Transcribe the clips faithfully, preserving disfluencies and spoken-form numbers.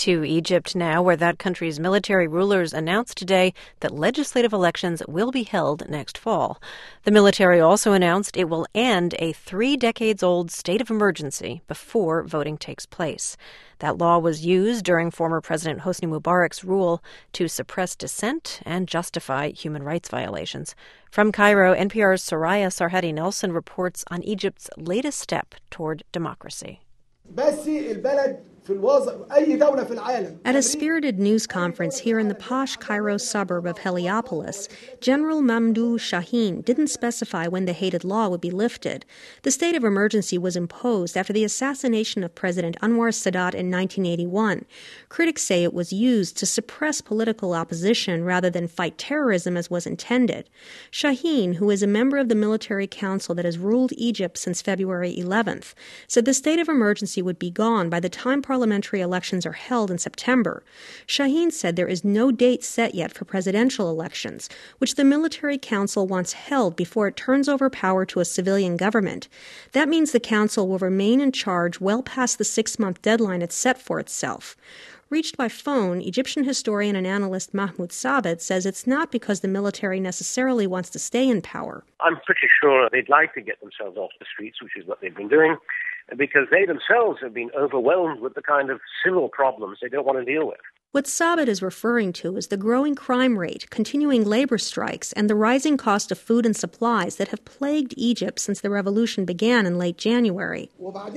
To Egypt now, where that country's military rulers announced today that legislative elections will be held next fall. The military also announced it will end a three decades old state of emergency before voting takes place. That law was used during former President Hosni Mubarak's rule to suppress dissent and justify human rights violations. From Cairo, N P R's Soraya Sarhadi Nelson reports on Egypt's latest step toward democracy. At a spirited news conference here in the posh Cairo suburb of Heliopolis, General Mamdouh Shaheen didn't specify when the hated law would be lifted. The state of emergency was imposed after the assassination of President Anwar Sadat in nineteen eighty-one. Critics say it was used to suppress political opposition rather than fight terrorism as was intended. Shaheen, who is a member of the military council that has ruled Egypt since February eleventh, said the state of emergency would be gone by the time parliamentary elections are held in September. Shaheen said there is no date set yet for presidential elections, which the military council wants held before it turns over power to a civilian government. That means the council will remain in charge well past the six-month deadline it set for itself. Reached by phone, Egyptian historian and analyst Mahmoud Sabit says it's not because the military necessarily wants to stay in power. I'm pretty sure they'd like to get themselves off the streets, which is what they've been doing, because they themselves have been overwhelmed with the kind of civil problems they don't want to deal with. What Sabit is referring to is the growing crime rate, continuing labor strikes, and the rising cost of food and supplies that have plagued Egypt since the revolution began in late January.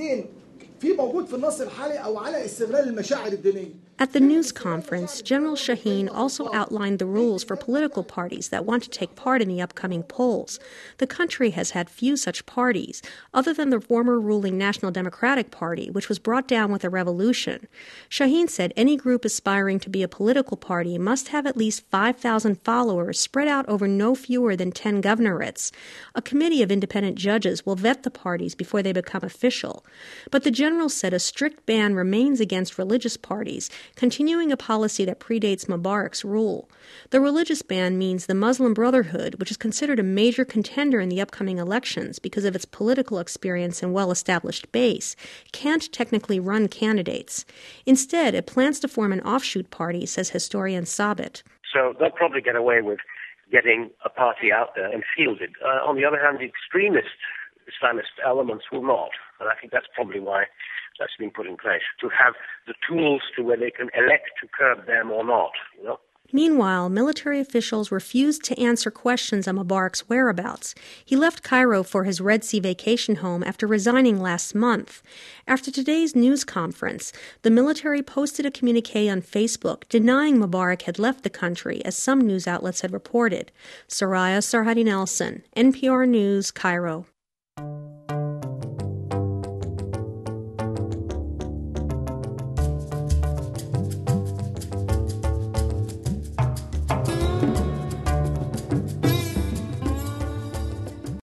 At the news conference, General Shaheen also outlined the rules for political parties that want to take part in the upcoming polls. The country has had few such parties, other than the former ruling National Democratic Party, which was brought down with the revolution. Shaheen said any group aspiring to be a political party must have at least five thousand followers spread out over no fewer than ten governorates. A committee of independent judges will vet the parties before they become official. But the general said a strict ban remains against religious parties, continuing a policy that predates Mubarak's rule. The religious ban means the Muslim Brotherhood, which is considered a major contender in the upcoming elections because of its political experience and well-established base, can't technically run candidates. Instead, it plans to form an offshoot party, says historian Sabit. So they'll probably get away with getting a party out there and fielded. Uh, on the other hand, the extremist Islamist elements will not. And I think that's probably why that's been put in place, to have the tools to where they can elect to curb them or not, you know. Meanwhile, military officials refused to answer questions on Mubarak's whereabouts. He left Cairo for his Red Sea vacation home after resigning last month. After today's news conference, the military posted a communique on Facebook denying Mubarak had left the country, as some news outlets had reported. Soraya Sarhadi Nelson, N P R News, Cairo.